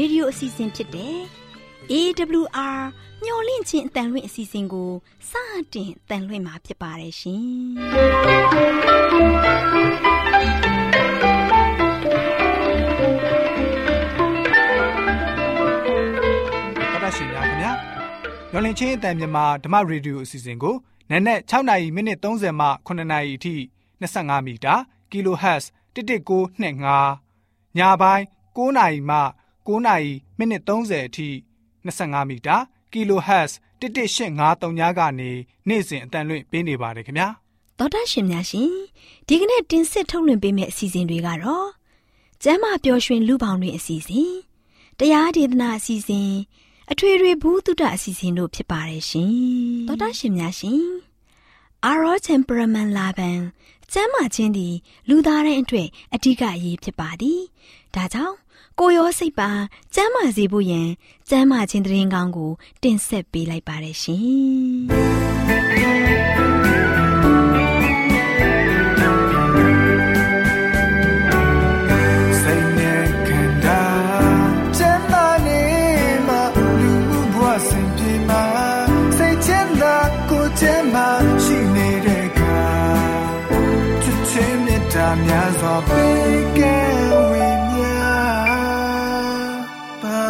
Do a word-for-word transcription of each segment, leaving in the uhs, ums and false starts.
ရေဒီယိုအစီအစဉ်ဖြစ်တဲ့ အေ ဒဘလျူ အာ မျော်လင့်ခြင်းအတန်လွင့်အစီအစဉ်ကိုစတင်တန်လွင့်မှာဖြစ်ပါတယ်ရှင်။တော်ရှင်များခင်ဗျာမျော်လင့်ခြင်းအတန်မြန်မာဓမ္မရေဒီယိုအစီအစဉ်ကိုနက်နက်၆နာရီမိနစ်၃၀မှ၇နာရီအထိ၂၅မီတာကီလိုဟတ်ဇ်တစ်တစ်ကို၂၅ညပိုင်း၉နာရီမှ၉နာရီမိနစ်၃၀အထိ၂၅မီတာကီလိုဟတ်ဇ်တစ်တစ်၈၅၃ညကနေနေ့စဉ်အတန်လွင့်ပေးနေပါတယ်ခင်ဗျာတော်တာရှင်များရှင်ဒီကနေ့တင်ဆက်ထုတ်လွှင့်ပေးမယ့်အစီအစဉ်တွေကတော့ကျမ်းမာပျော်ရွှင်လူပေါင်းတွင်အစီအစဉ်တရားဒေသနာအစီအစဉ်အထွေထွေဘုဒ္ဓအစီအစဉ်တို့ဖြစ်ပါတယ်ရှင်တော်တာရှင်များရှင်အာရော temperament လာပန်ကျမ်းမာခြင်းသည်လူသားတိုင်းအတွက်အဓိကအရေးဖြစ်ပါသည်ဒါကြောင့်ကိုယ်ရောစိတ်ပါကျမ်းမာစေဖို့ယင်ကျမ်းမာခြင်းသတင်းကောင်းကိုတင်ဆက်ပေးလိုက်ပါတယ်ရှင်စိတ်နဲ့ခန္ဓာကျမ်းမာနေမှလူဘဝစဉ်ပြေမှာစိတ်ချမ်းသာကိုယ်ချမ်းသာရှိနေတဲ့ကချစ်ချင်းမြတ်တာများစွာပေးကဲဝေမျှပါ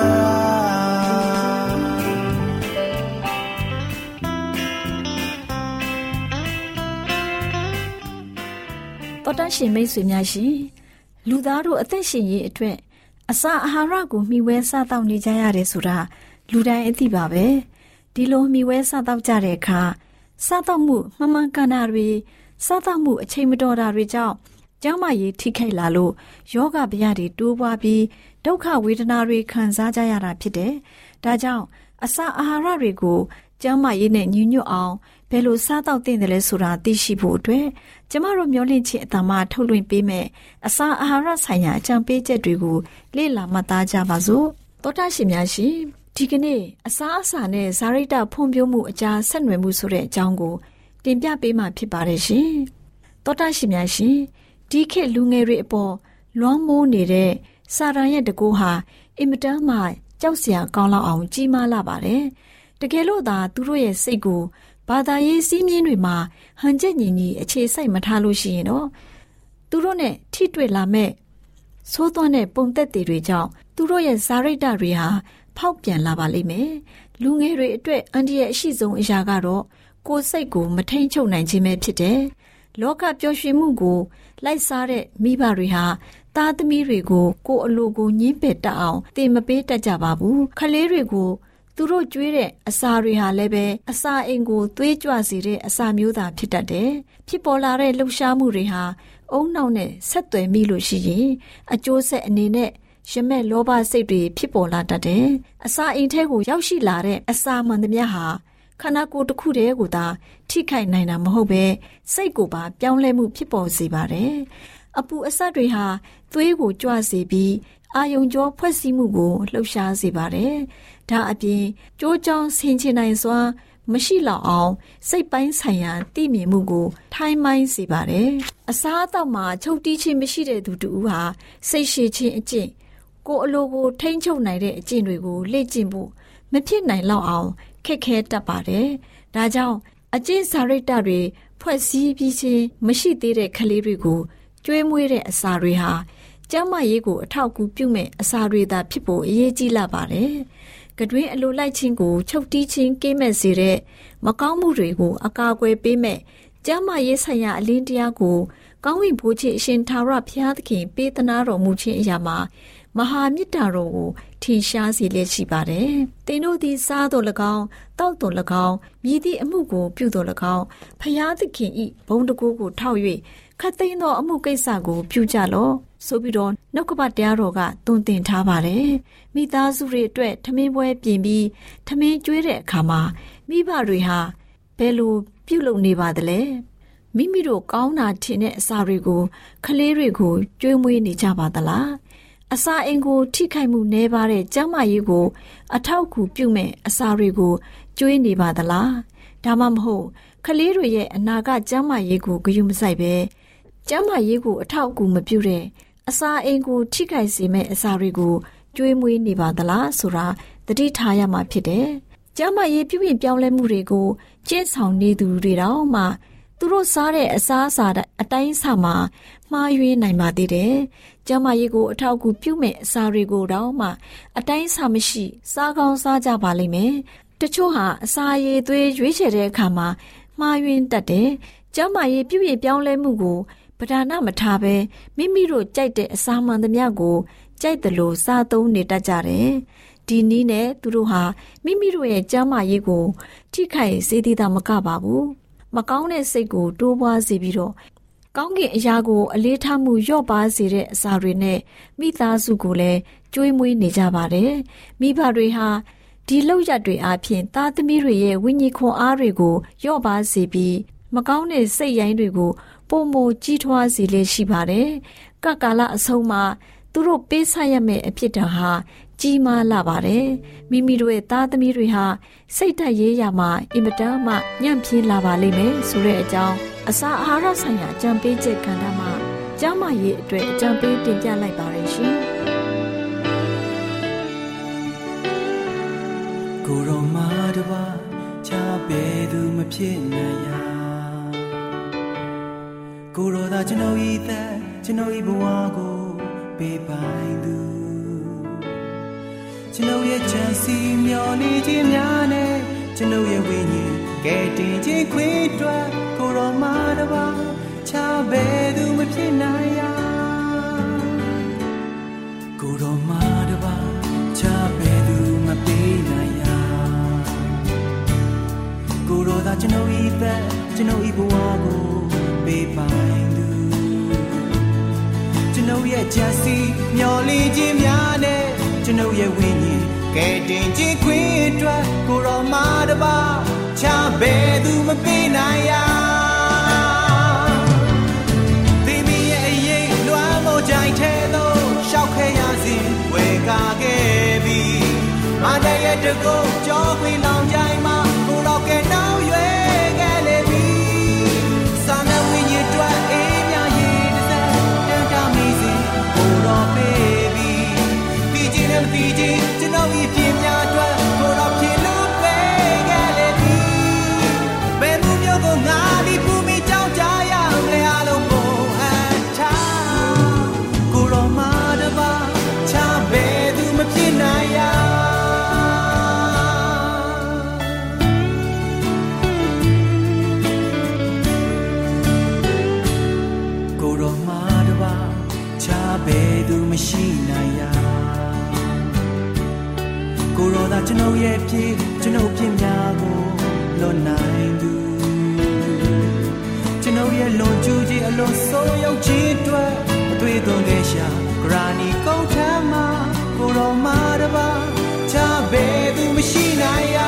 တော်တရှင်မိတ်ဆွေများရှင်လူသားတို့အသက်ရှင်ရေးအတွက်အစာအာဟာရကိုမျှဝဲစားတောက်နေကြရတယ်ဆိုတာလူတိုင်းအသိပါပဲဒီလိုမျှဝဲစားတောက်ကြတဲ့အခါစားတောက်မှုမှန်မှန်ကန်တာတွေစားတောက်မှုအချိန်မတော်တာတွေကြောင့်ကျန်းမာရေးထိခိုက်လာလို့ယောဂဗျာတွေတိုးပွားပြီးဒုက္ခဝေဒနာတွေခံစားကြရတာဖြစ်တယ်ဒါကြောင့်အစာအာဟာရတွေကိုကျန်းမာရေးနဲ့ညီညွတ်အောင်ဘယ်လိုစားတောက်သင့်တယ်လဲဆိုတာသိရှိဖို့အတွက်ကျမတို့မျှဝင့်ခြင်းအတ္တမထုတ်လွှင့်ပေးမယ်အစာအာဟာရဆိုင်ရာအကြံပေးချက်တွေကိုလေ့လာမှတ်သားကြပါစို့သောတာရှင်များရှင်ဒီကနေ့အစာအစာနဲ့ဇာရိတဖွံ့ဖြိုးမှုအကြားဆက်နွယ်မှုဆိုတဲ့အကြောင်းကိုတင်ပြပေးမှာဖြစ်ပါတယ်ရှင်သောတာရှင်များရှင်ဒီခေတ်လူငယ်တွေအပေါ်လွှမ်းမိုးနေတဲ့စာရန်ရဲ့တကူဟာအင်မတန်မှကြောက်စရာကောင်းလောက်အောင်ကြီးမားလာပါတယ်တကယ်လို့သာသူတို့ရဲ့စိတ်ကိုဘာသာရေးစည်းမျဉ်းတွေမှာဟန်ချက်ညီညီအခြေစိုက်မထားလို့ရှိရင်တော့သူတို့နဲ့ထိတွေ့လာမဲ့သိုးသွန်းတဲ့ပုံသက်တွေကြောင့်သူတို့ရဲ့ဇာရိတတွေဟာဖောက်ပြန်လာပါလိမ့်မယ်လူငယ်တွေအတွက်အန္တရာယ်အရှိဆုံးအရာကတော့ကိုယ်စိတ်ကိုမထိန်ချုပ်နိုင်ခြင်းပဲဖြစ်တယ်လောကပျော်ရွှင်မှုကိုလိုက်စားတဲ့မိဘတွေဟာသားသမီးတွေကိုကိုယ်အလိုကိုညှင်းပယ်တတ်အောင်တင်မပေးတတ်ကြပါဘူးခလေးတွေကိုသူတို့ကျွေးတဲ့အစာတွေဟာလည်းပဲအစာအိမ်ကိုသွေးကြွစေတဲ့အစာမျိုးသာဖြစ်တတ်တယ်ဖြစ်ပေါ်လာတဲ့လှုပ်ရှားမှုတွေဟာအုံနောက်နဲ့ဆက်သွယ်မိလို့ရှိရင်အကျိုးဆက်အနေနဲ့ရမက်လောဘစိတ်တွေဖြစ်ပေါ်လာတတ်တယ်အစာအိမ်ထဲကိုရောက်ရှိလာတဲ့အစာမှန်သမျှဟာခန္ဓာကိုယ်တစ်ခုတည်းကိုသာထိခိုက်နိုင်တာမဟုတ်ပဲစိတ်ကိုပါပြောင်းလဲမှုဖြစ်ပေါ်စေပါတယ်အပူအဆက်တွေဟာသွေးကိုကြွစေပြီးအာယုံကြောဖွဲ့စည်းမှုကိုလှုပ်ရှားစေပါတယ်ဒါအပြင်ကြိုးကြောင်ဆင်ခြင်နိုင်စွာမရှိလောက်အောင်စိတ်ပိုင်းဆိုင်ရာသိမြင်မှုကိုထိုင်းမိုင်းစေပါတယ်အစားအသောက်မှာချုပ်တီးခြင်းမရှိတဲ့သူတူဟာစိတ်ရှည်ခြင်းအကျင့်ကိုယ်အလိုကိုထိန်းချုပ်နိုင်တဲ့အကျင့်တွေကိုလေ့ကျင့်ဖို့မဖြစ်နိုင်လောက်အောင်ခက်ခဲတတ်ပါတယ်ဒါကြောင့်အကျင့်စာရိတ္တတွေဖွဲ့စည်းပြီးခြင်းမရှိသေးတဲ့ကလေးတွေကိုကျွေးမွေးတဲ့အစာတွေဟာကျန်းမာရေးကိုအထောက်အကူပြုမဲ့အစာတွေသာဖြစ်ဖို့အရေးကြီးလာပါတယ်။ကတွင်အလိုလိုက်ခြင်းကိုချုပ်တီးခြင်းကင်းမဲ့စေတဲ့မကောင်းမှုတွေကိုအကာအကွယ်ပေးမဲ့ကျန်းမာရေးဆိုင်ရာအလင်းတရားကိုကောင်းဝင်ဖို့ခြင်းအရှင်ထာဝရဘုရားသခင်ပေးသနာတော်မူခြင်းအရာမှာမဟာမေတ္တာတော်ကိုထင်ရှားစေလျက်ရှိပါတယ်။သင်တို့သည်စားတော်၎င်းတောက်တော်၎င်းမြည်သည့်အမှုကိုပြုတော်၎င်းဘုရားသခင်၏ဘုန်းတကူကိုထောက်၍ခတ်သိမ်းသောအမှုကိစ္စကိုပြုကြလော့ဆိုပြီးတော့နှုတ်ကပတ်တရားတော်ကသွန်သင်ထားပါတယ်မိသားစုတွေအတွက်ထမင်းပွဲပြင်ပြီးထမင်းကျွေးတဲ့အခါမှာမိဘတွေဟာဘယ်လိုပြုလုပ်နေပါသလဲမိမိတို့ကောင်းတာထင်တဲ့အစာတွေကိုခလေးတွေကိုကျွေးမွေးနေကြပါသလားအစာအိမ်ကိုထိခိုက်မှုနည်းပါတဲ့ကျန်းမာရေးကိုအထောက်အကူပြုမဲ့အစာတွေကိုကျွေးနေပါသလားဒါမှမဟုတ်ခလေးတွေရဲ့အနာဂတ်ကျန်းမာရေးကိုဂရုမစိုက်ပဲကျန်းမာရေးကိုအထောက်အကူမပြုတဲ့အစာအိမ်ကိုထိခိုက်စေမဲ့အစာတွေကိုကျွေးမွေးနေပါသလားဆိုတာသတိထားရမှာဖြစ်တယ်။ကျန်းမာရေးပြုပြင်ပြောင်းလဲမှုတွေကိုကျင့်ဆောင်နေသူတွေတောင်မှသူတို့စားတဲ့အစားအစာအတိုင်းအဆမှာမှားယွင်းနိုင်ပါသေးတယ်။ကျန်းမာရေးကိုအထောက်အကူပြုမဲ့အစာတွေကိုတောင်မှအတိုင်းအဆမရှိစားကောင်းစားကြပါလိမ့်မယ်။တချို့ဟာအစာရည်သွေးရွေးချယ်တဲ့အခါမှာမှားယွင်းတတ်တယ်။ကျန်းမာရေးပြုပြင်ပြောင်းလဲမှုကိုပဓာနမထားဘဲမိမိတို့ကြိုက်တဲ့အစာမှန်သမျှကိုကြိုက်တယ်လို့စားသုံးနေတတ်ကြတယ်။ဒီနည်းနဲ့သူတို့ဟာမိမိတို့ရဲ့ကျန်းမာရေးကိုထိခိုက်စေသေးတာမကပါဘူး။မကောင်းတဲ့စိတ်ကိုတိုးပွားစေပြီးတော့ကောင်းကင်အရာကိုအလေးထားမှုလျော့ပါစေတဲ့အစာတွေနဲ့မိသားစုကိုလည်းကျွေးမွေးနေကြပါတယ်။မိဘတွေဟာဒီလောက်ရတွေအပြင်သားသမီးတွေရဲ့ဝိညာဉ်ခွန်အားတွေကိုလျော့ပါစေပြီးမကောင်းတဲ့စိတ်ရိုင်းတွေကိုပုံမကြီးထွားစေလေရှိပါတယ်။ကကာလအဆုံးမှာသူတို့ပေးဆပ်ရမယ့်အဖြစ်တဟာကြီးမားလာပါတယ်။မိမိတို့ရဲ့သားသမီးတွေဟာစိတ်ဓာတ်ရေးရာမှာအင်မတန်မှညံ့ဖျင်းလာပါလိမ့်မယ်ဆိုတဲ့အကြောင်းအစာအာဟာရဆိုင်ရာအကြံပေးချက်ကဏ္ဍမှာကျန်းမာရေးအတွက်အကြံပေးတင်ပြလိုက်ပါရရှင်။ကိုယ်တော်မှာတပါးချပေသူမဖြစ်နိုင်ရာကိုယ်တော်သာကျွန်တော်ဤသက်ကျွန်တော်ဤဘဝကိုပေးပိုင်သူကျွန်တော်ရဲ့ချမ်းစီမျောနေခြင်းများနဲ့ကျွန်တော်ရဲ့ဝိညာဉ်ကဲတင်ခြင်းခွေးတွက်ကိုယ်တော်မှာတပါးချပေသူမဖြစ်နိုင်ရာကိုယ်တော်မှာတပါးချပေသူမပေးနိုင်ရာကိုယ်တော်သာကျွန်တော်ဤသက်ကျွန်တော်ဤဘဝကိုပေးပိုင်သူကျွန်တော်ရဲ့ချမ်းစီမျောလင်းခြင်းများနဲ့ကျွန်တော်ရဲ့ဝိညာဉ်ကဲတင်ခြင်းခွေးအတွက်ကိုယ်တော်မှာတပါးချဘယ်သူမပေးနိုင်ရာဒီမီရဲ့အရေးလွမ်းမို့ကြိုင်ထဲသို့ရှောက်ခဲရစဉ်ဝေကာခဲ့ပြီမတဲ့ရဲ့တကုတ်ကြောခွေလောင်ကြိုင်မှာကိုယ်တော်ကဲနောင်ရွယ်ခဲ့လေပြီစာနာဝိညာဉ်အတွက်အေးမြရေးတစ်စက်တန်တာမီစဉ်ကိုယ်တော်ပေးပြီဒီချင်းနဲ့ဒီချင်းကျွန်တော်ဤပြင်းများအတွက်ကိုယ်တော်ဖြစ်လို့ပေးခဲ့လေပြီဘယ်သူမျိုးကိုငါဒီပူမီကြောင်းကြရမလဲအလုံးကိုအထားကိုယ်တော်မှာတပါးချဘယ်သူမဖြစ်နိုင်ရာဘယ်သူမရှိနိုင်ရာကိုယ်တော်သာကျွန်တော်ရဲ့ပြည့်ကျွန်တော်ပြည့်များကိုလွန်နိုင်သူကျွန်တော်ရဲ့လွန်ကျူးခြင်းအလွန်ဆိုးရုံခြင်းအတွက်အသွေးသွန်ခဲ့ရှာဂရာနီကုန်းထမ်းမှာကိုယ်တော်မှာတပါးချဘယ်သူမရှိနိုင်ရာ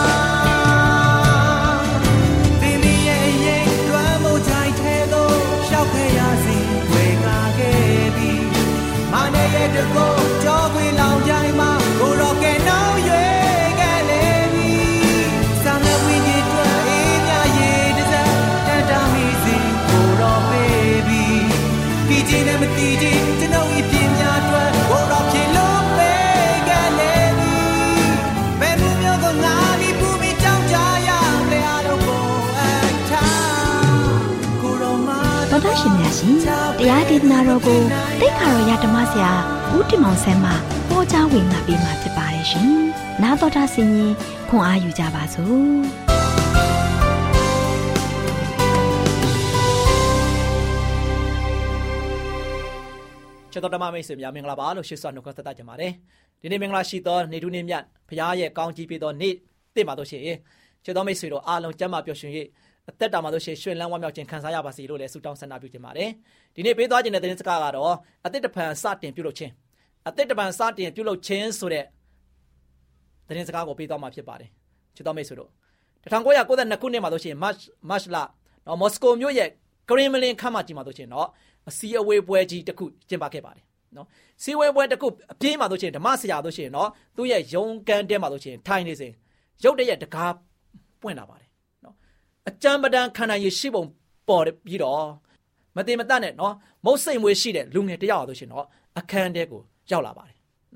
ဒီမီရဲ့ရဲ့လွမ်းမို့ကြိုင်ထဲသို့ရှောက်ခဲ့ရစဉ်ဝေကာခဲ့ပြီမနဲ့ရဲ့တကုတ်ကြောခွေလောင်ကြိုင်မှာကိုယ်တော်ကဲနောင်ရွယ်ခဲ့လေပြီစာနာဝိညာဉ်တွေအေးမြရေးတစ်စက်တန်တာမီစဉ်ကိုယ်တော်ပေးပြီဒီချင်းနဲ့မတီးချင်းကျွန်တော်ဤပြင်းများအတွက်ကိုယ်တော်ဖြစ်လို့ပေးခဲ့လေပြီဘယ်လိုမျိုးကငါဒီပူမီကြောင်းကြရလဲအလုံးကိုအထားကိုယ်တော်မှာတော်တော်ရှင်များရှင်တရားဒေသနာတော်ကိုတိတ်ခါတော်ရဓမ္မဆရာဦးတင်မောင်ဆန်းမှဟောကြားဝင်ငါပေးมาဖြစ်ပါတယ်ရှင်။နားတော်တာဆင်ရင်ခွန်အားယူကြပါစို့။ချစ်တော်ဓမ္မမိတ်ဆွေများမင်္ဂလာပါလို့ရှိစွာနှုတ်ခွန်းဆက်သကြပါတယ်။ဒီနေ့မင်္ဂလာရှိသောနေတူးနေ့မြတ်ဘုရားရဲ့ကောင်းကြီးပေးသောနေ့တင့်ပါလို့ရှိရင်ချစ်တော်မိတ်ဆွေတို့အားလုံးကျမ်းမာပျော်ရွှင်၍အသက်တာမှာလို့ရှိရင်ရွှင်လန်းဝမ်းမြောက်ခြင်းခံစားရပါစေလို့လည်းဆုတောင်းဆန္ဒပြုခြင်းပါတယ်။ဒီနေ့ပေးသွားခြင်းတဲ့သတင်းစကားကတော့အသက်တပံစတင်ပြုလုပ်ခြင်းအသက်တပံစတင်ပြုလုပ်ခြင်းဆိုတဲ့သတင်းစကားကိုပေးသွားမှာဖြစ်ပါတယ်။ချစ်တော်မိတ်ဆွေတို့၁၉၉၂ခုနှစ်မှာလို့ရှိရင်မတ်မတ်လနော်မော်စကိုမြို့ရဲ့ကရင်မလင်ခမ်းမကြီးမှာလို့ရှိရင်တော့အစည်းအဝေးပွဲကြီးတစ်ခုကျင်းပခဲ့ပါတယ်နော်။စီဝေးပွဲတစ်ခုအပြင်းမှာလို့ရှိရင်ဓမ္မဆရာလို့ရှိရင်တော့သူ့ရဲ့ရုံးကန်းတဲမှာလို့ရှိရင်ထိုင်နေစဉ်ရုတ်တရက်တကားပွင့်လာပါတယ်နော်။အကြမ်းပဒံခန္ဓာရည်ရှိပုံပေါ်ပြီးတော့မတိမတတ်နဲ့နော်မုတ်စိတ်မွေးရှိတဲ့လူငယ်တယောက်ဆိုရှင်တော့အခန်းတဲကိုရောက်လာပါတယ်နော်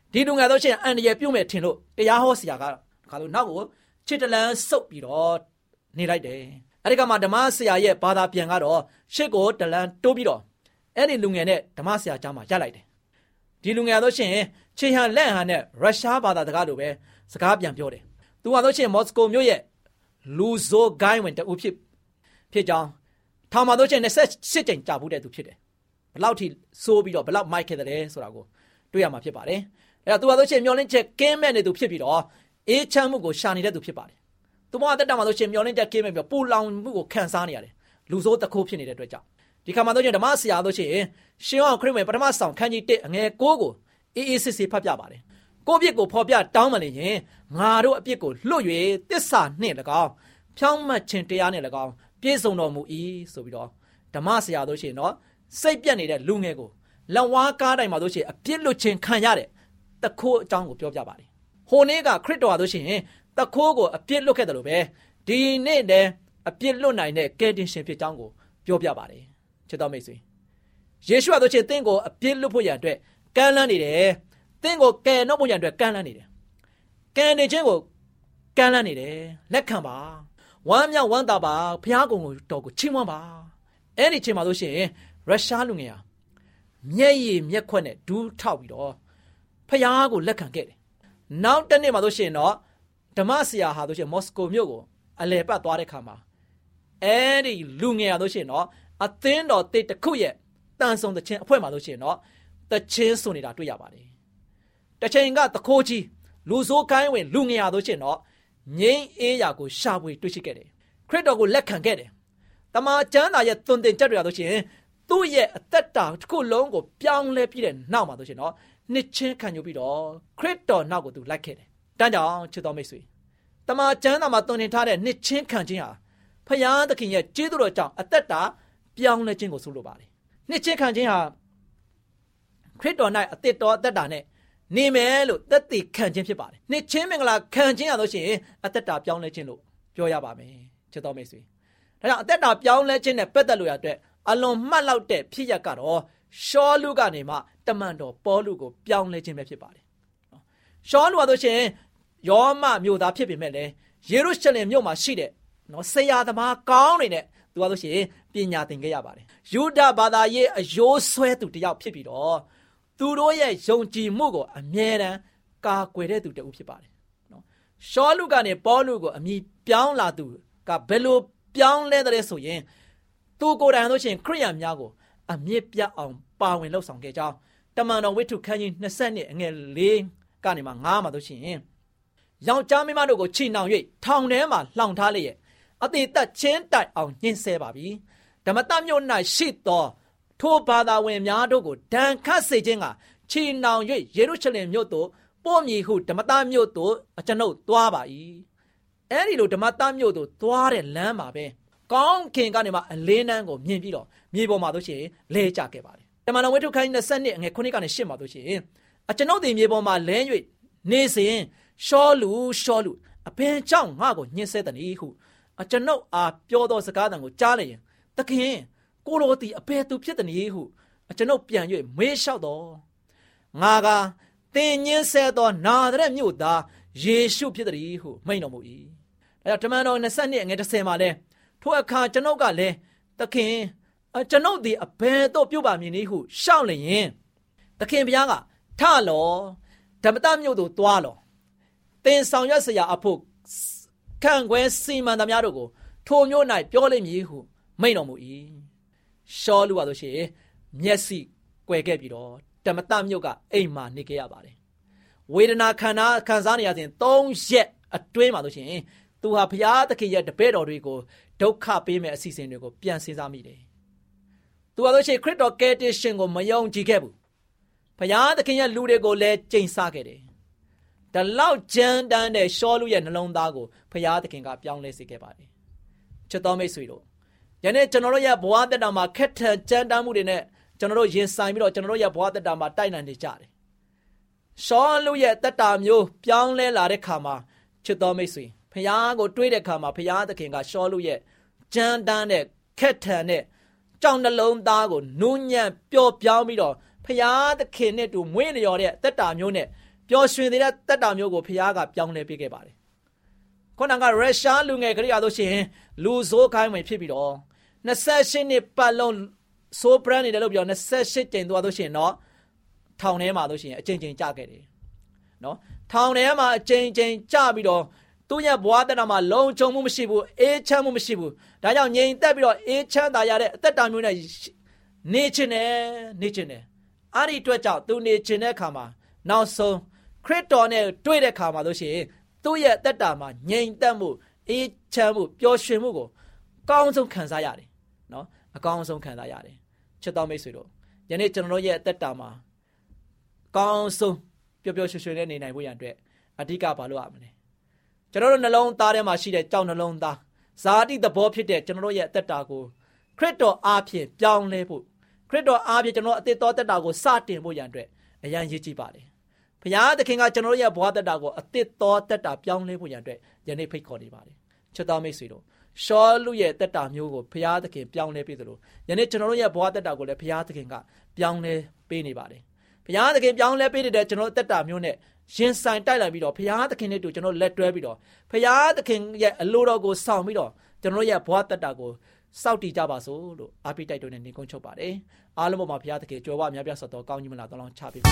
ဒီလူငယ်တို့ချင်းအန်ရပြုတ်မဲ့ထင်လို့တရားဟောဆရာကခါလို့နောက်ကိုချစ်တလန်းစုပ်ပြီးတော့နေလိုက်တယ်အဲ့ဒီကမှဓမ္မဆရာရဲ့ဘာသာပြန်ကတော့ရှစ်ကိုတလန်းတိုးပြီးတော့အဲ့ဒီလူငယ်နဲ့ဓမ္မဆရာကြားမှာရပ်လိုက်တယ်ဒီလူငယ်တို့ချင်းချေဟန်လက်ဟန်နဲ့ရုရှားဘာသာစကားလိုပဲစကားပြန်ပြောတယ်သူဟာတို့ချင်းမော်စကိုမြို့ရဲ့လူဇိုဂိုင်းဝင်တူဖြစ်ဖြစ်ကြောင်းထောင်မှာတို့ချင်းနှစ်ဆက်ရှစ်ကြိမ်ကြာဘူးတဲ့သူဖြစ်တယ်ဘလောက်ထိစိုးပြီးတော့ဘလောက်မိုက်ခဲ့တယ်ဆိုတာကိုတွေ့ရမှာဖြစ်ပါတယ်အဲ့တော့သူဟာတို့ချင်းမျောလင်းချက်ကင်းမဲ့နေသူဖြစ်ပြီးတော့အေးချမ်းမှုကိုရှာနေတဲ့သူဖြစ်ပါတယ်သူမအသက်တာမှာတို့ချင်းမျောလင်းချက်ကင်းမဲ့ပြီးတော့ပူလောင်မှုကိုခံစားနေရတယ်လူဆိုးတခိုးဖြစ်နေတဲ့အတွက်ကြောင့်ဒီခါမှာတို့ချင်းဓမ္မဆရာတို့ချင်းရှင်အောင်ခရစ်ဝင်ပထမဆောင်ခန်းကြီးတစ်အငယ်ကိုကိုအေးအေးစစ်စစ်ဖတ်ပြပါတယ်ကိုယ့်အပြစ်ကိုဖော်ပြတောင်းမနေရင်ငါတို့အပြစ်ကိုလွတ်၍တစ္ဆာနှင့်၎င်းဖြောင်းမှတ်ခြင်းတရားနှင့်၎င်းပြည့်စုံတော်မူ၏ဆိုပြီးတော့ဓမ္မဆရာတို့ရှင်တော့စိတ်ပြတ်နေတဲ့လူငယ်ကိုလက်ဝါးကားတိုင်းမှာတို့ရှင်အပြစ်လွတ်ခြင်းခံရတဲ့တခိုးအကြောင်းကိုပြောပြပါတယ်ဟိုနေ့ကခရစ်တော်တို့ရှင်တခိုးကိုအပြစ်လွတ်ခဲ့တယ်လို့ပဲဒီနေ့လည်းအပြစ်လွတ်နိုင်တဲ့ကယ်တင်ရှင်ဖြစ်ကြောင်းကိုပြောပြပါတယ်ချစ်တော်မိတ်ဆွေယေရှုတို့ရှင်သင်ကိုအပြစ်လွတ်ဖို့ရန်အတွက်ကမ်းလှမ်းနေတယ်သင်ကိုကယ်နှုတ်ဖို့ရန်အတွက်ကမ်းလှမ်းနေတယ်ကယ်နေခြင်းကိုကမ်းလှမ်းနေတယ်လက်ခံပါဝမ်းမြောက်ဝမ်းသာပါဘုရားကုံကိုတော်ကိုချီးမွမ်းပါအဲ့ဒီချိန်မှာဆိုရှင်ရုရှားလူငယ်ဟာမျက်ရည်မျက်ခွက်နဲ့ဒူးထောက်ပြီးတော့ဘုရားကိုလက်ခံခဲ့တယ်နောက်တစ်နေ့မှာဆိုရှင်တော့ဓမ္မဆရာဟာဆိုရှင်မော်စကိုမြို့ကိုအလည်ပတ်သွားတဲ့ခါမှာအဲ့ဒီလူငယ်ဟာဆိုရှင်တော့အသင်းတော်တစ်တစ်ခုရဲ့တန်ဆုံတဲ့ချင်းအဖွဲ့မှာဆိုရှင်တော့တချင်းဆိုနေတာတွေ့ရပါတယ်တစ်ချိန်ကတခိုးကြီးလူဆိုးကိုင်းဝင်လူငယ်ဟာဆိုရှင်တော့ငိမ့်အေးရာကိုရှာဖွေတွေ့ရှိခဲ့တယ်ခရစ်တော်ကိုလက်ခံခဲ့တယ်တမန်ကျမ်းစာရဲ့သွန်သင်ချက်တွေဆိုရှင်သူ့ရဲ့အသက်တာတစ်ခုလုံးကိုပြောင်းလဲပြီးတဲ့နောက်မှာဆိုရှင်တော့နှစ်ချင်းခံယူပြီးတော့ခရစ်တော်နောက်ကိုသူလိုက်ခဲ့တယ်တန်းကြောင်ချစ်တော်မိတ်ဆွေတမန်ကျမ်းစာမှာသွန်သင်ထားတဲ့နှစ်ချင်းခံခြင်းဟာဖယားသခင်ရဲ့ကျေးဇူးတော်ကြောင့်အသက်တာပြောင်းလဲခြင်းကိုဆိုလိုပါတယ်နှစ်ချင်းခံခြင်းဟာခရစ်တော်၌အသက်တော်အသက်တာနဲ့နေမယ်လို့သက်သေခံခြင်းဖြစ်ပါတယ်နှစ်ချင်းမင်္ဂလာခံခြင်းရလို့ရှိရင်အသက်တာပြောင်းလဲခြင်းလို့ပြောရပါမယ်ချစ်တော်မိတ်ဆွေဒါကြောင့်အသက်တာပြောင်းလဲခြင်းနဲ့ပတ်သက်လို့ရတဲ့အလွန်မှတ်လောက်တဲ့ဖြစ်ရပ်ကတော့ရှောလူကနေမှတမန်တော်ပေါလုကိုပြောင်းလဲခြင်းပဲဖြစ်ပါတယ်ရှောလူဟာဆိုရှင်ယောမမြို့သားဖြစ်ပေမဲ့လည်းယေရုရှလင်မြို့မှာရှိတဲ့နော်ဆရာသမားကောင်းနေတဲ့သူဟာဆိုရှင်ပညာသင်ခဲ့ရပါတယ်ယူဒဘာသာရေးအယိုးဆွဲသူတယောက်ဖြစ်ပြီးတော့သူတို့ရဲ့ယုံကြည်မှုကိုအမြဲတမ်းကာကွယ်တဲ့သူတဦးဖြစ်ပါတယ်နော်ရှောလူကနေပေါလုကိုအမိပြောင်းလာသူကဘယ်လိုပြောင်းလဲတဲ့ဆိုရင်သူကိုယ်တိုင်ဆိုရှင်ခရိယန်များကိုအမြင့်ပြအောင်ပါဝင်လှုပ်ဆောင်ခဲ့ကြောင်းတမန်တော်ဝိတ္ထုခန်းကြီးနှစ်အငယ်လေးကနေမှငါးမှာဆိုရှင်ယောက်ျားမိန်းမတို့ကိုချီနှောင်၍ထောင်ထဲမှာလှောင်ထားလျက်အသေးသက်ချင်းတိုက်အောင်ညှင်းဆဲပါပြီဓမ္မတမြို့၌ရှိသောထိုဘာသာဝင်များတို့ကိုဒဏ်ခတ်စေခြင်းကချီနှောင်၍ယေရုရှလင်မြို့သို့ပို့မည်ဟုဓမ္မတမြို့သို့ကျွန်ုပ်သွားပါ၏အဲ့ဒီလိုဓမ္မတမြို့သို့သွားတဲ့လမ်းမှာပဲကောင်းခင်ကနေမှအလင်းနှန်းကိုမြင်ပြီးတော့မြေပေါ်မှာဆိုရှင်လဲကျခဲ့ပါတယ်တမန်တော်ဝိတ္ထုခန်းကြီးနှစ်အငယ်ခုနှစ်ကနေရှစ်မှာဆိုရှင်အကျွန်ုပ်ဒီမြေပေါ်မှာလဲ၍နေစဉ်ရှောလူရှောလူအဘယ်ကြောင့်ငါ့ကိုညှင်းဆဲသနည်းဟုအကျွန်ုပ်အားပြောသောစကားတန်ကိုကြားလိုက်ရင်သခင်ကိုလိုသည်အဘယ်သူဖြစ်သနည်းဟုအကျွန်ုပ်ပြန်၍မေးလျှောက်တော်ငါကသင်ညှင်းဆဲသောနာသရက်မြို့သားယေရှုဖြစ်သည်ဟုမိန့်တော်မူ၏အဲဒါတမန်တော်နှစ်အငယ်တစ်မှာလဲထိုအခါကျွန်ုပ်ကလည်းသခင်ကျွန်ုပ်သည်အဘယ်သို့ပြုပါမည်နည်းဟုရှောက်လျင်သခင်ဘုရားကထလောဓမ္မတမြို့သို့သွားလောသင်ဆောင်ရွက်เสียအဖို့ခံခွဲစီမံသမျှတို့ကိုထိုမြို့၌ပြောလိမ့်မည်ဟုမိန့်တော်မူ၏ရှောလူဟာဆိုရှင်မျက်စိကွယ်ခဲ့ပြီးတော့ဓမ္မတမြို့ကအိမ်မှာနေခဲ့ရပါတယ်ဝေဒနာခံနာခံစားနေရစဉ်သုံးရက်အတွင်းမှာဆိုရှင်သူဟာဘုရားသခင်ရဲ့တပည့်တော်တွေကိုဒုက္ခပေးမဲ့အစီအစဉ်တွေကိုပြန်စဉ်းစားမိတယ်သူဟာဆိုရှင်ခရစ်တော်ကယ်တင်ရှင်ကိုမယုံကြည်ခဲ့ဘူးဘုရားသခင်ရဲ့လူတွေကိုလည်းကျိန်ဆခဲ့တယ်ဒါလောက်ကြမ်းတမ်းတဲ့ရှောလူရဲ့နှလုံးသားကိုဘုရားသခင်ကပြောင်းလဲစေခဲ့ပါတယ်ချစ်တော်မိတ်ဆွေတို့ယနေ့ကျွန်တော်တို့ရဲ့ဘဝတက်တာမှာခက်ထန်ကြမ်းတမ်းမှုတွေနဲ့ကျွန်တော်တို့ရင်ဆိုင်ပြီးတော့ကျွန်တော်တို့ရဲ့ဘဝတက်တာမှာတိုက်နိုင်နေကြတယ်ရှောလူရဲ့တက်တာမျိုးပြောင်းလဲလာတဲ့ခါမှာချစ်တော်မိတ်ဆွေဘုရားကိုတွေးတဲ့ခါမှာဘုရားသခင်ကရှောလူရဲ့ကြမ်းတမ်းတဲ့ခက်ထန်တဲ့ကြောင်နှလုံးသားကိုနူးညံ့ပျော့ပြောင်းပြီးတော့ဘုရားသခင်နဲ့တူမွေးလျော်တဲ့တက်တာမျိုးနဲ့ပျော်ရွှင်တဲ့တက်တာမျိုးကိုဖခင်ကပြောင်းလဲပေးခဲ့ပါတယ်ခုနကရုရှားလူငယ်ကလေးရလို့ရှိရင်လူဆိုးခိုင်းဝင်ဖြစ်ပြီးတော့နှစ်ဆယ့်ရှစ်နှစ်ပတ်လုံးဆိုးပရန်နေတယ်လို့ပြောနှစ်ဆယ့်ရှစ်ကျိန်သွားလို့ရှိရင်တော့ထောင်ထဲမှာလို့ရှိရင်အကျဉ်းချင်းကြခဲ့တယ်နော်ထောင်ထဲမှာအကျဉ်းချင်းကြပြီးတော့သူ့ရဲ့ဘဝတက်တာမှာလုံခြုံမှုမရှိဘူးအေးချမ်းမှုမရှိဘူးဒါကြောင့်ငြိမ်သက်ပြီးတော့အေးချမ်းသာရတဲ့အသက်တာမျိုးနဲ့နေချင်တယ်နေချင်တယ်အဲ့ဒီအတွက်ကြောင့်သူနေချင်တဲ့အခါမှာနောက်ဆုံးခရစ်တော်နဲ့တွေ့တဲ့အခါမှာလို့ရှိရင်သူ့ရဲ့အသက်တာမှာငြိမ်သက်မှုအေးချမ်းမှုပျော်ရွှင်မှုကိုအကောင်းဆုံးခံစားရတယ်နော်အကောင်းဆုံးခံစားရတယ်ချစ်တော်မိတ်ဆွေတို့ယနေ့ကျွန်တော်တို့ရဲ့အသက်တာမှာအကောင်းဆုံးပျော်ပျော်ရွှင်ရွှင်နဲ့နေနိုင်ဖို့ရန်အတွက်အဓိကဘာလို့ရမလဲကျွန်တော်တို့နှလုံးသားထဲမှာရှိတဲ့ကြောက်နှလုံးသားဇာတိသဘောဖြစ်တဲ့ကျွန်တော်တို့ရဲ့အသက်တာကိုခရစ်တော်အားဖြင့်ပြောင်းလဲဖို့ခရစ်တော်အားဖြင့်ကျွန်တော်အသက်တော်သက်တာကိုစတင်ဖို့ရန်အတွက်အရန်ရည်ကြည်ပါတယ်ဘုရားသခင်ကကျွန်တော်တို့ရဲ့ဘဝသက်တာကိုအသက်တော်သက်တာပြောင်းလဲဖို့ရန်အတွက်ယနေ့ဖိတ်ခေါ်နေပါတယ်ချစ်တော်မိတ်ဆွေတို့ရှောလူရဲ့သက်တာမျိုးကိုဘုရားသခင်ပြောင်းလဲပေးသလိုယနေ့ကျွန်တော်တို့ရဲ့ဘဝသက်တာကိုလည်းဘုရားသခင်ကပြောင်းလဲပေးနေပါတယ်ဘုရားသခင်ပြောင်းလဲပေးတဲ့ကျွန်တော်တို့သက်တာမျိုးနဲ့ရင်ဆိုင်တိုက်လိုက်ပြီးတော့ဘုရားသခင်နဲ့တူကျွန်တော်လက်တွဲပြီးတော့ဘုရားသခင်ရဲ့အလိုတော်ကိုဆောင်ပြီးတော့ကျွန်တော်ရဲ့ဘဝသက်တာကိုစောင့်တည်ကြပါစို့လို့အားပေးတိုက်တွန်းနေနေကုန်းချုပ်ပါတယ်အားလုံးပေါ်မှာဘုရားသခင်ကြွယ်ဝအများပြားစွာသောကောင်းကြီးမလားတောင်းလောင်းချပေးပါ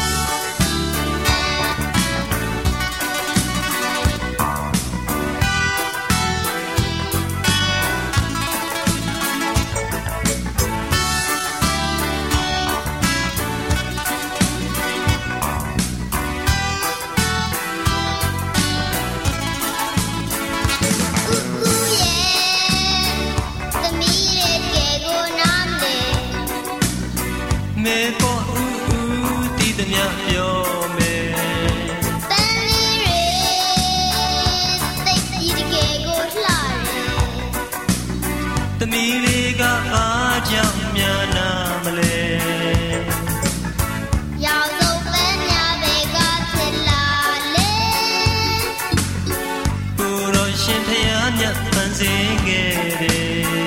မေပေါ်ဦးဦးတည်သည်များပြောမယ်တန်လေးရေသိစီတကယ်ကိုလှတယ်သမီးလေးကအားကြောင့်များနာမလဲရောက်ဆုံးပဲများပဲကဖြစ်လာလေကိုရောရှင်ဖျားမြတ်ဖန်ဆင်းခဲ့တယ်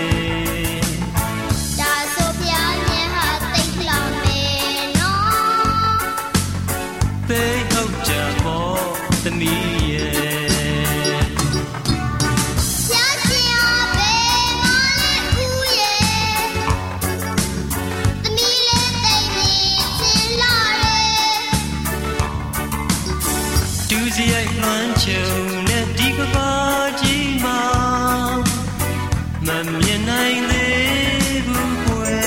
သမီးရဲ့ဆရာရှင်အားပဲမလေးဦးရဲ့သမီးလေးတိတ်နေချင်လာတယ်ဒူးစရိုက်မှန်းချုံနဲ့ဒီကဘာကြီးမှာမမြင်နိုင်သေးဘူးကွယ်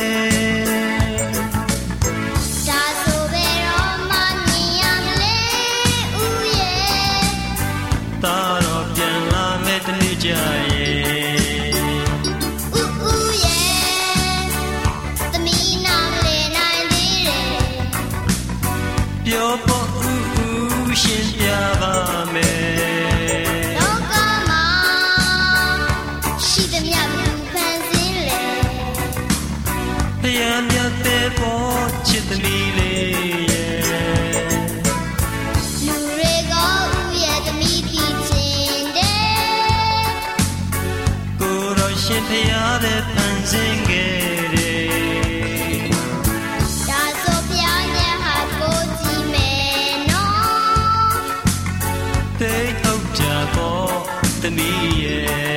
ကြရဲ့ဦးဦးရဲ့သမီးနာမလဲနိုင်သေးတယ်ပြောဖို့ဦးဦးရှင်းပြပါမယ်လောကမှာရှိသမျှလူဖန်ဆင်းလေဘုရားမြတ်တဲ့ပေါ်ချစ်သမီးလေးရဲ့လူတွေကဦးရဲ့သမီးဖြစ်ခြင်းရှင်ဖျားပဲဖန်ဆင်းခဲ့တယ်ဒါဆိုဖျားနဲ့ဟာကိုကြည့်မယ်နော်သိဟုတ်ကြပေါ့သမီးရဲ့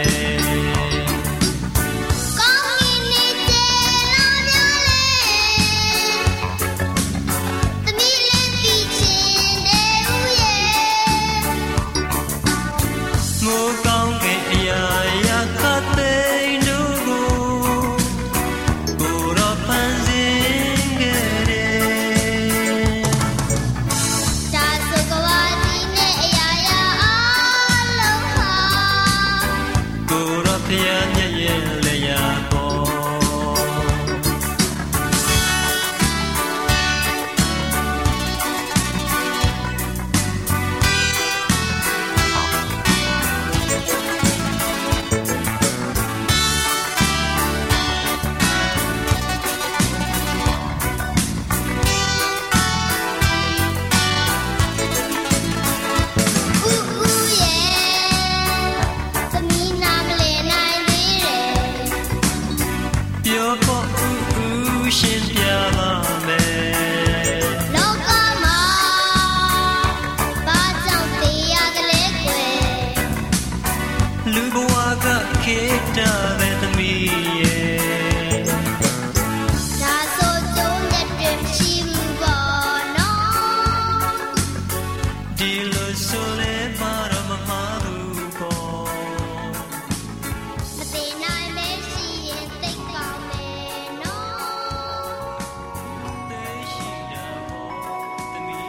လူဘဝကခေတ္တပဲသမီးရဲ့ဒါဆိုကျုံးတဲ့တွင်ရှိမှုပေါ်နော်ဒီလိုဆိုလဲပါတော့မမှားဘူးပေါ့မသိနိုင်ပဲရှိရင်သိကောင်းမယ်နော်သိရှိတာပေါ့သမီး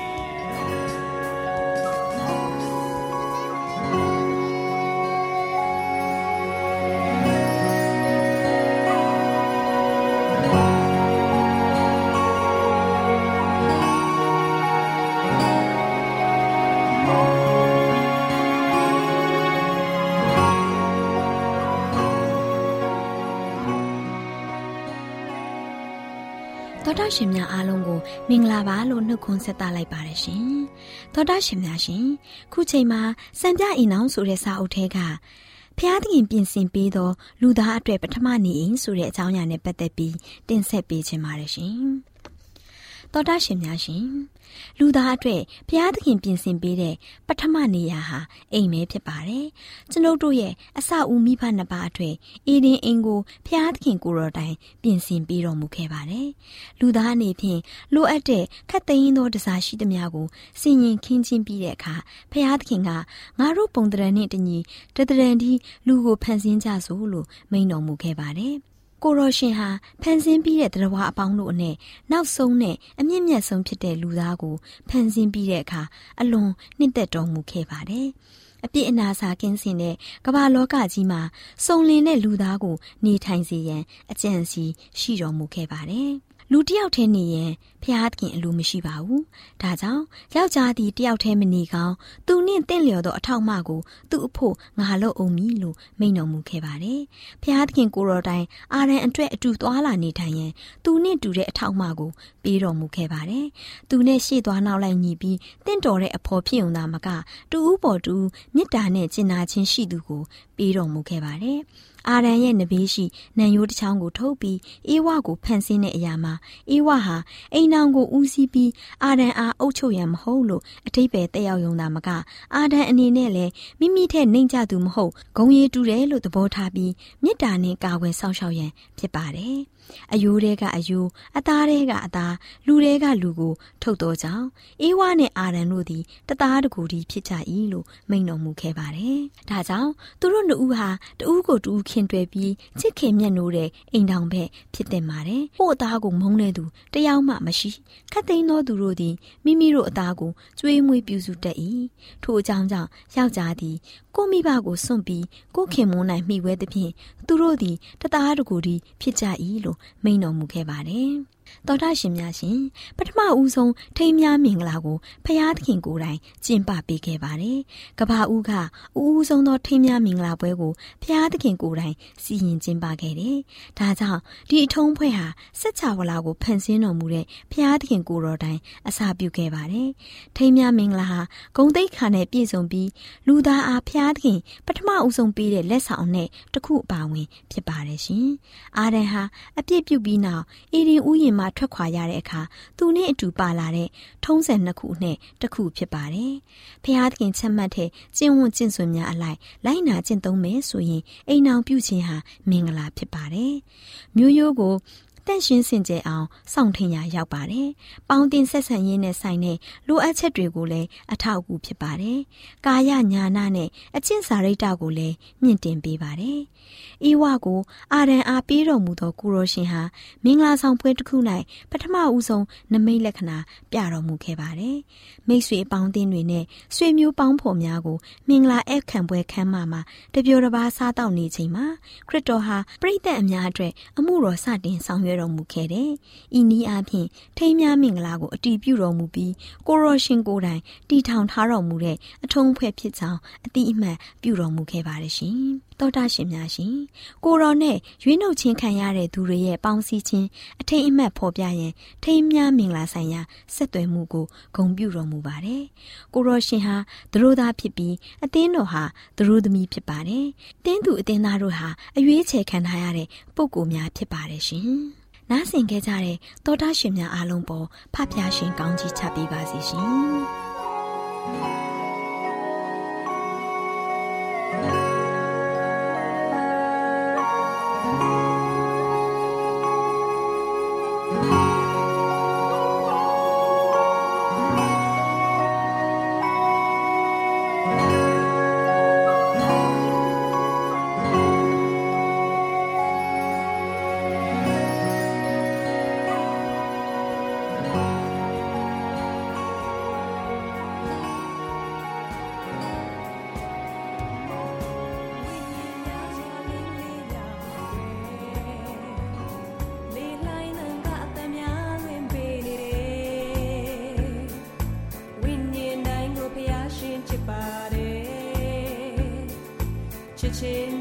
သောတာရှင်များအားလုံးကိုမင်္ဂလာပါလို့နှုတ်ခွန်းဆက်သလိုက်ပါတယ်ရှင်။သောတာရှင်များရှင်ခုချိန်မှာစံပြအိမ်အောင်ဆိုတဲ့စာအုပ်ထဲကဖျားသခင်ပြင်ဆင်ပေးသောလူသားအတွက်ပထမနေအိမ်ဆိုတဲ့အကြောင်းအရာနဲ့ပတ်သက်ပြီးတင်ဆက်ပေးခြင်းပါတယ်ရှင်။သောတာရှင်များရှင်လူသားအတွက်ဘုရားသခင်ပြင်ဆင်ပေးတဲ့ပထမနေရာဟာအိမ်ပဲဖြစ်ပါတယ်။ကျွန်ုပ်တို့ရဲ့အစအဦးမိဘနှစ်ပါးအတွက်အေဒင်အိမ်ကိုဘုရားသခင်ကိုယ်တော်တိုင်ပြင်ဆင်ပေးတော်မူခဲ့ပါတယ်။လူသားအနေဖြင့်လိုအပ်တဲ့ခက်သိမ်းသောတစားရှိသမျှကိုစင်ရင်ခင်းချင်းပြီးတဲ့အခါဘုရားသခင်ကငါတို့ပုံတရံနဲ့တညီတတရံဒီလူကိုဖန်ဆင်းကြစို့လို့မိန့်တော်မူခဲ့ပါတယ်။ကိုရောရှင်ဟာဖန်ဆင်းပြီးတဲ့တရားဝါအပေါင်းတို့အနဲ့နောက်ဆုံးနဲ့အမြင့်မြတ်ဆုံးဖြစ်တဲ့လူသားကိုဖန်ဆင်းပြီးတဲ့အခါအလွန်နှစ်သက်တော်မူခဲ့ပါတယ်။အပြစ်အနာစာကင်းစင်တဲ့ကမ္ဘာလောကကြီးမှာစုံလင်တဲ့လူသားကိုနေထိုင်စေရန်အကြံစီရှိတော်မူခဲ့ပါတယ်။လူတစ်ယောက်တည်းနေရင်ဖျားသခင်အလိုမရှိပါဘူး။ဒါကြောင့်ယောက်ျားသည်တစ်ယောက်တည်းမနေကောင်းသူနှင့်တင့်လျော်သောအထောက်အမကိုသူ့အဖို့ငါလုပ်အောင်မည်လို့မိန့်တော်မူခဲ့ပါတယ်။ဖျားသခင်ကိုယ်တော်တိုင်အာရန်အတွက်အတူသွားလာနေထိုင်ရင်သူနှင့်တူတဲ့အထောက်အမကိုပေးတော်မူခဲ့ပါတယ်။သူနဲ့ရှေ့သွားနောက်လိုက်ညီပြီးတင့်တော်တဲ့အဖော်ဖြစ်ုံသာမကတူဦးပေါ်တူမေတ္တာနဲ့ကျင်နာခြင်းရှိသူကိုပေးတော်မူခဲ့ပါတယ်။အာရန်ရဲ့နဘေးရှိနံရိုးတစ်ချောင်းကိုထုတ်ပြီးအေဝါကိုဖန်ဆင်းတဲ့အရာမှာအေဝါဟာအိမ်နောင်ကိုဦးစီးပြီးအာရန်အားအုပ်ချုပ်ရန်မဟုတ်လို့အထိပ္ပယ်တက်ရောက်ရုံသာမကအာရန်အနေနဲ့လည်းမိမိထက်နှိမ့်ကျသူမဟုတ်ဂုံရည်တူတယ်လို့သဘောထားပြီးမေတ္တာနဲ့ကာကွယ်စောင့်ရှောက်ရန်ဖြစ်ပါတယ်။အယိုးတဲကအယိုးအသားတဲကအသားလူတဲကလူကိုထုတ်တော်ကြောင်းအေဝါနဲ့အာရန်တို့သည်တသားတကူတည်းဖြစ်ကြ၏လို့မိန့်တော်မူခဲ့ပါတယ်။ဒါကြောင့်သူတို့နှစ်ဦးဟာတဦးကိုတဦးခင်တွယ်ပြီးချစ်ခင်မြတ်နိုးတဲ့အိမ်တောင်ဘက်ဖြစ်တင်ပါတယ်။ဟို့အသားကိုမုန်းတဲ့သူတယောက်မှမရှိခတ်သိမ်းသောသူတို့သည်မိမိတို့အသားကိုကျွေးမွေးပြုစုတတ်၏။ထို့အကြောင်းကြောင့်ယောက်ျားသည်ကိုမိဘကိုစွန့်ပြီးကိုခင်မွန်းနိုင်မိဝဲသဖြင့်သူတို့သည်တသားတကူတည်းဖြစ်ကြ၏လို့မိန့်တော်မူခဲ့ပါတယ်။သောတာရှင်များရှင်ပထမဦးဆုံးထိမ်းများမင်္ဂလာကိုဖျားသခင်ကိုယ်တိုင်ကျင်းပပေးခဲ့ပါတယ်။ကဘာဦးကအဦးဦးဆုံးသောထိမ်းများမင်္ဂလာပွဲကိုဖျားသခင်ကိုယ်တိုင်စီရင်ကျင်းပခဲ့တယ်။ဒါကြောင့်ဒီအထုံးဖွဲ့ဟာစัจ java လာကိုဖန်ဆင်းတော်မူတဲ့ဖျားသခင်ကိုယ်တော်တိုင်အစာပြုခဲ့ပါတယ်။ထိမ်းများမင်္ဂလာဟာဂုဏ်သိက္ခာနဲ့ပြည့်စုံပြီးလူသားအားဖျားသခင်ပထမဦးဆုံးပေးတဲ့လက်ဆောင်နဲ့တစ်ခုအပါဝင်ဖြစ်ပါတယ်ရှင်။အာရန်ဟာအပြစ်ပြုပြီးနောက်အေဒင်ဥယျာဉ်မှာထွက်ခွာရတဲ့အခါသူနဲ့အတူပါလာတဲ့ထုံးစံနှစ်ခုနဲ့တစ်ခုဖြစ်ပါတယ်။ဖျားသခင်ချက်မှတ်တဲ့ကျင့်ဝတ်ကျင့်စွန်များအလိုက်လိုက်နာကျင့်သုံးမယ်ဆိုရင်အိမ်အောင်ပြုခြင်းဟာမင်္ဂလာဖြစ်ပါတယ်။မျိုးရိုးကိုတန့်ရှင်းစင်ကြယ်အောင်စောင့်ထင်ရာရောက်ပါတယ်။ပေါင်းတင်ဆက်ဆံရေးနဲ့ဆိုင်တဲ့လိုအပ်ချက်တွေကိုလည်းအထောက်အကူဖြစ်ပါတယ်။ကာယညာနာနဲ့အကျင့်စာရိတ္တကိုလည်းမြင့်တင်ပေးပါတယ်။ဤဝကိုအာရန်အားပေးတော်မူသောကိုရောရှင်ဟာမင်္ဂလာဆောင်ပွဲတစ်ခု၌ပထမဦးဆုံးနမိတ်လက္ခဏာပြတော်မူခဲ့ပါတယ်။မိတ်ဆွေအပေါင်းအသင်းတွေနဲ့ဆွေမျိုးပေါင်းဖော်များကိုမင်္ဂလာဧည့်ခံပွဲခန်းမမှာတပျော်တစ်ပါးစားတောက်နေချိန်မှာခရစ်တော်ဟာပရိသတ်အများအတွက်အမှုတော်စတင်ဆောင်ရွက်တော်မူခဲ့တယ်။ဤနည်းအားဖြင့်ထိမ်းများမင်္ဂလာကိုအတည်ပြုတော်မူပြီးကိုရောရှင်ကိုယ်တိုင်တည်ထောင်ထားတော်မူတဲ့အထုံးဖွဲ့ဖြစ်ကြောင်းအတိအမှန်ပြုတော်မူခဲ့ပါတယ်ရှင်။သောတာရှင်များရှင်ကိုရောနဲ့ရွေးနှုတ်ခြင်းခံရတဲ့သူတွေရဲ့ပေါင်းစည်းခြင်းအထိမ်းအမှတ်ဖော်ပြရန်ထိမ်းများမင်္ဂလာဆိုင်ရာဆက်သွယ်မှုကိုဂုဏ်ပြုတော်မူပါတယ်။ကိုရောရှင်ဟာသူတို့သားဖြစ်ပြီးအသင်းတော်ဟာသူတို့သမီးဖြစ်ပါတယ်။တင်းသူအသင်းသားတို့ဟာအရွေးချယ်ခံထားရတဲ့ပုဂ္ဂိုလ်များဖြစ်ပါတယ်ရှင်။နားဆင်ခဲ့ကြတဲ့သောတာရှင်များအားလုံးပေါ်ဖဖျားရှင်ကောင်းကြီးချပေးပါစေရှင်။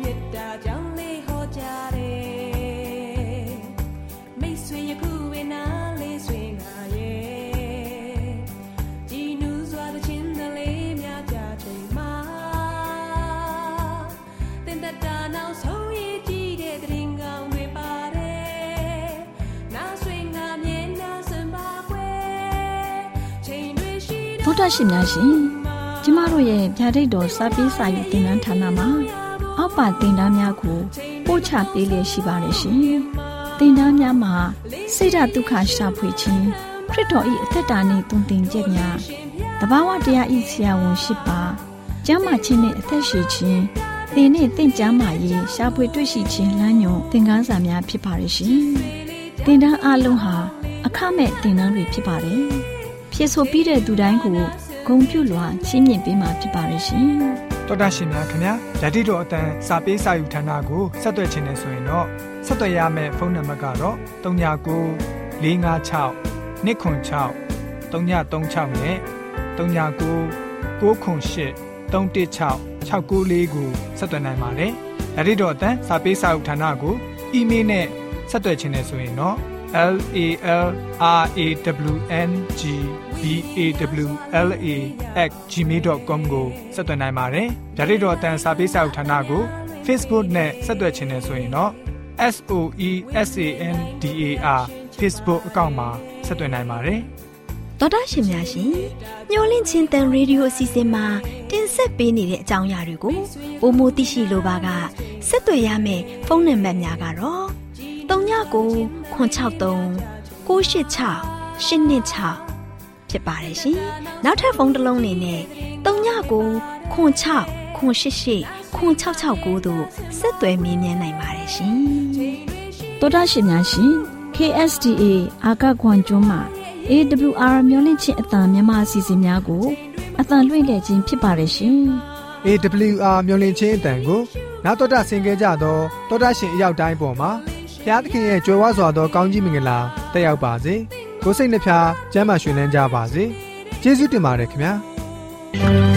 ဗုဒ္ဓရှင်များရှင်ကျမတို့ရဲ့ဗျာဒိတ်တော်စာပေးစာယူသင်တန်းဌာနမှာအောက်ပါသင်တန်းများကိုပို့ချပေးလျက်ရှိပါတယ်ရှင်သင်တန်းများမှာစိတ်ဓာတ်ဒုက္ခရှာဖွေခြင်းခရစ်တော်၏အသက်တာနှင့်တုန်တင်ချက်များတဘာဝတရားဤဆရာဝန်ရှိပါကျမ်းမာခြင်းနှင့်အသက်ရှိခြင်းသင်နှင့်တင့်ကြမာရေးရှာဖွေတွေ့ရှိခြင်းလမ်းညွန်သင်ခန်းစာများဖြစ်ပါရဲ့ရှင်သင်တန်းအလုံးဟာအခမဲ့သင်တန်းတွေဖြစ်ပါတယ်ဖြစ်ဆိုပြီးတဲ့သူတိုင်းကိုဂုဏ်ပြုလွှာချီးမြှင့်ပေးမှာဖြစ်ပါရဲ့ရှင်တော်တာရှင်များခင်ဗျာဓာတိတော်အတန်းစာပေးစာယူဌာနကိုဆက်သွယ်ခြင်းနဲ့ဆိုရင်တော့ဆက်သွယ်ရမယ့်ဖုန်းနံပါတ်ကတော့၃၉၄၅၆၂ခွန်၆၃ည၃၆နဲ့၃၉၉ခွန်၈၃၁၆၆၉လေးကိုဆက်သွယ်နိုင်ပါတယ်ဓာတိတော်အတန်းစာပေးစာယူဌာနကိုအီးမေးလ်နဲ့ဆက်သွယ်ခြင်းနဲ့ဆိုရင်တော့L A L R A W N G B A W L A at gmail dot com ကိုဆက်သွင်းနိုင်ပါတယ်။ဗျာဒိတ်တော်အတန်းစာပေးစာအုပ်ဌာနကို Facebook နဲ့ဆက်သွယ်ခြင်းနဲ့ဆိုရင်တော့ S O E S A N D A R Facebook အကောင့်မှာဆက်သွင်းနိုင်ပါတယ်။တော်တာရှင်များရှင်ညှိုလင့်ချင်းတန်ရေဒီယိုအစီအစဉ်မှာတင်ဆက်ပေးနေတဲ့အကြောင်းအရာတွေကိုပိုမိုသိရှိလိုပါကဆက်သွယ်ရမယ့်ဖုန်းနံပါတ်များကတော့၃၉ကိုခွန်၆၃ကို၈၆၈၂၆ဖြစ်ပါတယ်ရှင်။နောက်ထပ်ဖုန်းတစ်လုံးနေနဲ့၃၉ကိုခွန်၆ခွန်၈၈ခွန်၆၆ကိုတို့ဆက်သွယ်မြင်းမြန်းနိုင်ပါတယ်ရှင်။တော်တာရှင်များရှင် K S D A အာကခွန်ကျွန်းမှာ A W R မျိုးလင့်ချင်းအတံမြန်မာအစီအစဉ်များကိုအတံလွှင့်ခဲ့ခြင်းဖြစ်ပါတယ်ရှင်။ A W R မျိုးလင့်ချင်းအတံကိုနောက်တော်တာဆင်ကြကြတော့တော်တာရှင်အရောက်တိုင်းပေါ်မှာဘုရားသခင်ရဲ့ကြွယ်ဝစွာသောကောင်းကြီးမင်္ဂလာတက်ရောက်ပါစေ။ကိုယ်စိတ်နှဖျားကျမ်းမာရွှင်လန်းကြပါစေ။ကျေးဇူးတင်ပါတယ်ခင်ဗျာ။